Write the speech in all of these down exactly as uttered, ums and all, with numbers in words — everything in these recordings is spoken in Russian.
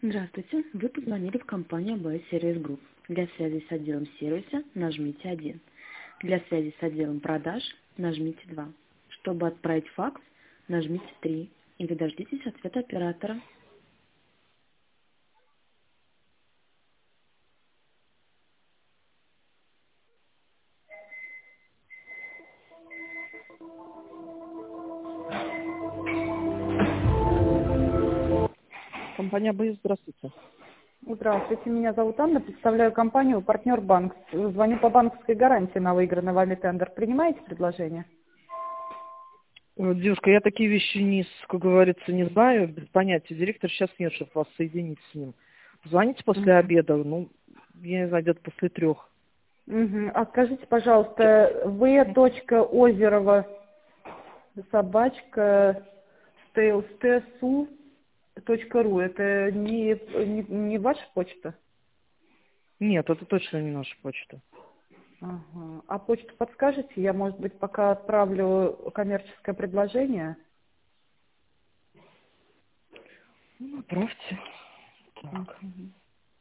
Здравствуйте, вы позвонили в компанию эй би эс Service Group. Для связи с отделом сервиса нажмите один. Для связи с отделом продаж нажмите два. Чтобы отправить факс, нажмите три. Или дождитесь ответа оператора. Компания эй би эс, здравствуйте. Здравствуйте, меня зовут Анна, представляю компанию «Партнер Банк». Звоню по банковской гарантии на выигранный вами тендер. Принимаете предложение? Э, Девушка, я такие вещи не, с- как говорится, не знаю, без понятия. Директор сейчас нет, чтобы вас соединить с ним. Звоните после Мгм. обеда, ну, я не знаю, где-то после трех. Мгм. А скажите, пожалуйста, в.озерова собачка стсу точка ру. Это не, не, не ваша почта? Нет, это точно не наша почта. Ага. А почту подскажете? Я, может быть, пока отправлю коммерческое предложение. Ну, отправьте. Так. Мгм.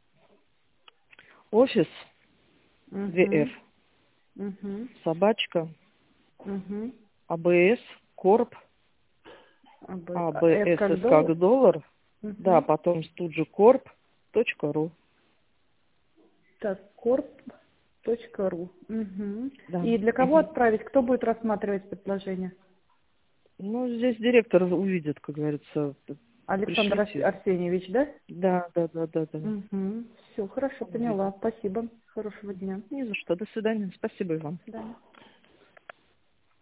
Офис ВФ, Мгм. Мгм. собачка, Мгм. АБС, Корп, А, Б- а, Это АБС как как доллар? доллар, да, Мгм. потом тут же Корп, точка ру. Так, корп точка ру. Мгм. Да. И для кого Мгм. отправить? Кто будет рассматривать предложение? Ну, здесь директор увидит, как говорится, Александр Ар- пришлите. Арсеньевич, да? Да, да, да, да, да. Угу. Все, хорошо, Увидит. поняла. Спасибо. Хорошего дня. Не за что. До свидания. Спасибо и вам. До свидания.